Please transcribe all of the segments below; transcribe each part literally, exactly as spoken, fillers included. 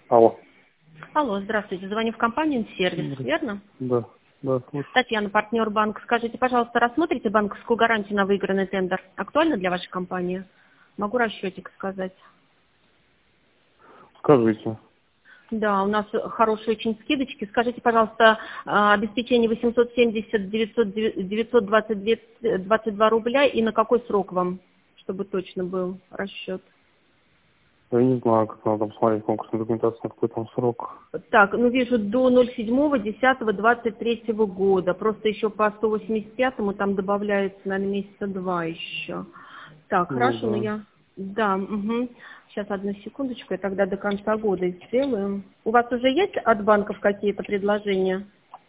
Алло. Алло, здравствуйте. Звоню в компанию «Сервис», верно? Да, да, слушай. Татьяна, партнер банка. Скажите, пожалуйста, рассмотрите банковскую гарантию на выигранный тендер? Актуально для вашей компании? Могу расчетик сказать. Скажите. Да, у нас хорошие очень скидочки. Скажите, пожалуйста, обеспечение восемьсот семьдесят девятьсот двадцать два рубля и на какой срок вам, чтобы точно был расчет? Я не знаю, как надо посмотреть конкурсную документацию, на какой там срок. Так, ну вижу до ноль седьмого десятого двадцать третьего года. Просто еще по сто восемьдесят пятому там добавляется, наверное, месяца два еще. Так, Ну, хорошо, да. но я... Да, угу. Сейчас, одну секундочку, я тогда до конца года сделаю. У вас уже есть от банков какие-то предложения?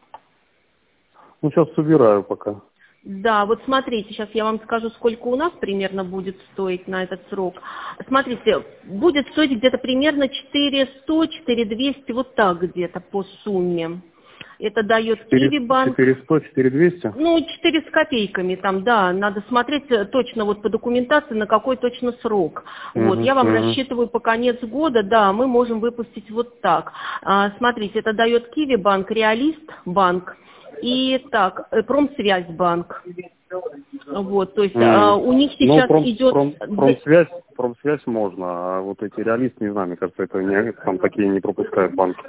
Ну, сейчас собираю пока. Да, вот смотрите, сейчас я вам скажу, сколько у нас примерно будет стоить на этот срок. Смотрите, будет стоить где-то примерно четыре сто - четыре двести, вот так где-то по сумме. Это дает Киви банк. четыре сто - четыре двести? Ну, четыре с копейками там, да, надо смотреть точно вот по документации, на какой точно срок. Угу, Вот, я вам угу. рассчитываю по конец года, да, мы можем выпустить вот так. А, смотрите, это дает Киви банк, Реалист банк и так, э, Промсвязьбанк. Вот, то есть Угу. а, у них сейчас ну, пром, идет... пром, промсвязь, промсвязь можно, а вот эти реалисты, не знаю, мне кажется, это не, там такие не пропускают банки.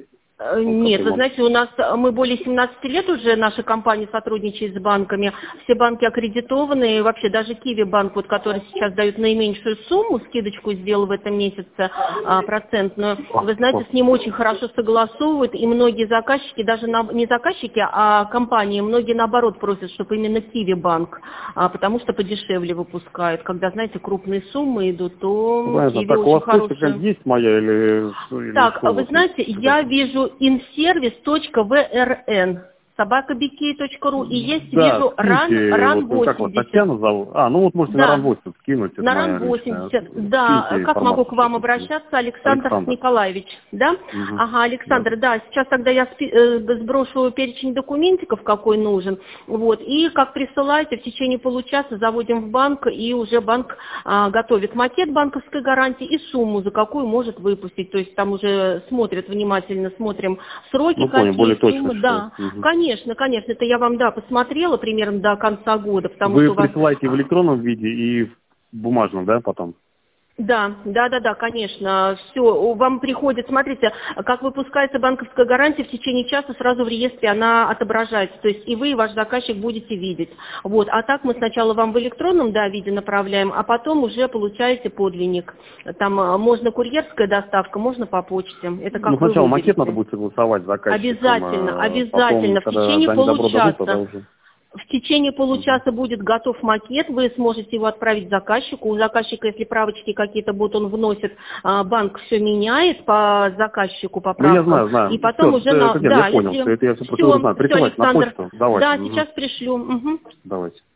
Нет, вы знаете, у нас мы более семнадцати лет уже, наша компания сотрудничает с банками. Все банки аккредитованные, вообще даже Киви банк, вот, который сейчас дает наименьшую сумму, скидочку сделал в этом месяце а, процентную, вы знаете, с ним очень хорошо согласовывают, и многие заказчики, даже на, не заказчики, а компании, многие наоборот просят, чтобы именно Киви банк, а, потому что подешевле выпускают. Когда, знаете, крупные суммы идут, то Киви так, очень хорошие. Есть моя или... или Так, что вы вот знаете, есть? я вижу инсервис точка ви эр эн, собака би кей точка ру, и есть, Да, вижу, скиньте, ран вот, как вас восемьдесят. Татьяна зовут? А, ну вот можете на ран Да, восемьдесят скинуть, это на моя ран восемьдесят. личная. Да, Скиньте как могу информацию, к вам собственно. обращаться? Александр Александр. Николаевич, да? Угу. Ага, Александр, да. да, сейчас тогда я спи- э, сброшу перечень документиков, какой нужен, вот, и как присылаете, в течение получаса заводим в банк, и уже банк а, готовит макет банковской гарантии и сумму, за какую может выпустить, то есть там уже смотрят внимательно, смотрим сроки, Ну, какие понял, более суммы, точно, да, что... Угу. конечно, конечно, это я вам, да, посмотрела примерно до конца года, потому Вы что у вас... присылаете в электронном виде и в бумажном, да, потом? Да, да, да, да, конечно. Все, вам приходит, смотрите, как выпускается банковская гарантия, в течение часа сразу в реестре она отображается. То есть и вы, и ваш заказчик будете видеть. Вот. А так мы сначала вам в электронном, да, виде направляем, а потом уже получаете подлинник. Там а, можно курьерская доставка, можно по почте. Это как Ну, вы сначала выберете. макет надо будет согласовать с заказчиком. Обязательно, а обязательно. Потом, В течение когда они добро дадут, тогда получаса. уже... В течение получаса будет готов макет, вы сможете его отправить заказчику. У заказчика, если правочки какие-то будут, он вносит, а, банк все меняет по заказчику, по Ну, я правкам. знаю, знаю. И потом Все, уже это, на... это, Да, я понял, если... что это я все Все, процедуру знаю. все, Присылайте на Александр. почту. Давайте. Да, Угу. сейчас пришлю. Угу. Давайте.